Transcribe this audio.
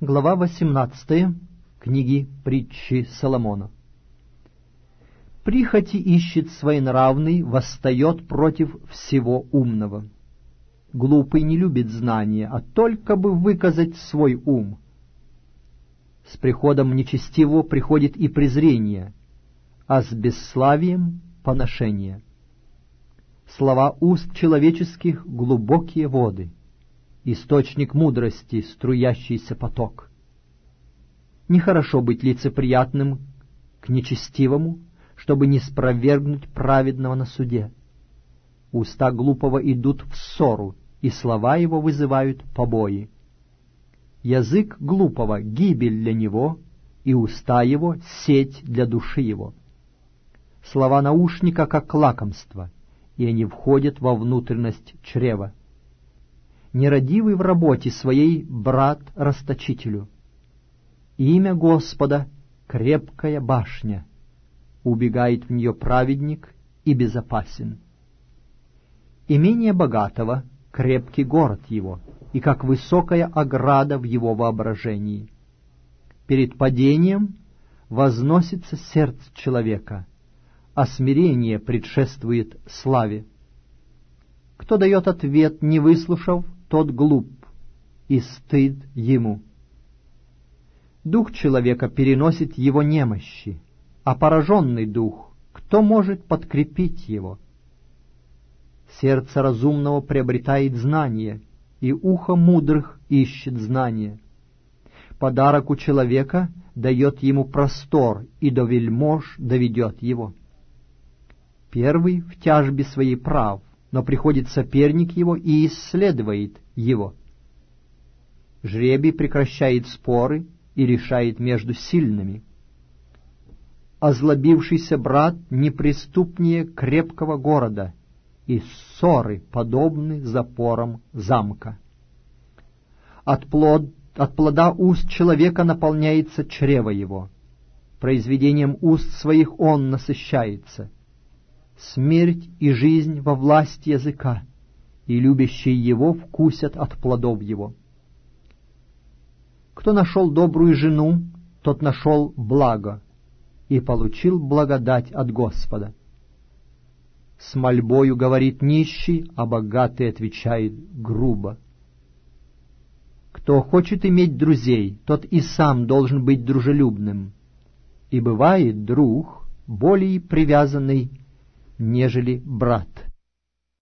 Глава 18 книги Притчи Соломона. Прихоти ищет своенравный, восстает против всего умного. Глупый не любит знания, а только бы выказать свой ум. С приходом нечестивого приходит и презрение, а с бесславием — поношение. Слова уст человеческих — глубокие воды, источник мудрости, струящийся поток. Нехорошо быть лицеприятным к нечестивому, чтобы не спровергнуть праведного на суде. Уста глупого идут в ссору, и слова его вызывают побои. Язык глупого — гибель для него, и уста его — сеть для души его. Слова наушника — как лакомство, и они входят во внутренность чрева. Нерадивый в работе своей брат расточителю. Имя Господа — крепкая башня, убегает в нее праведник и безопасен. Имение богатого — крепкий город его, и как высокая ограда в его воображении. Перед падением возносится сердце человека, а смирение предшествует славе. Кто дает ответ, не выслушав, тот глуп, и стыд ему. Дух человека переносит его немощи, а пораженный дух, кто может подкрепить его? Сердце разумного приобретает знание, и ухо мудрых ищет знание. Подарок у человека дает ему простор, и до вельмож доведет его. Первый в тяжбе своей прав, но приходит соперник его и исследует его. Жребий прекращает споры и решает между сильными. Озлобившийся брат неприступнее крепкого города, и ссоры подобны запорам замка. От плода уст человека наполняется чрево его, произведением уст своих он насыщается. Смерть и жизнь во власти языка, и любящие его вкусят от плодов его. Кто нашел добрую жену, тот нашел благо и получил благодать от Господа. С мольбою говорит нищий, а богатый отвечает грубо. Кто хочет иметь друзей, тот и сам должен быть дружелюбным, и бывает друг более привязанный, нежели брат.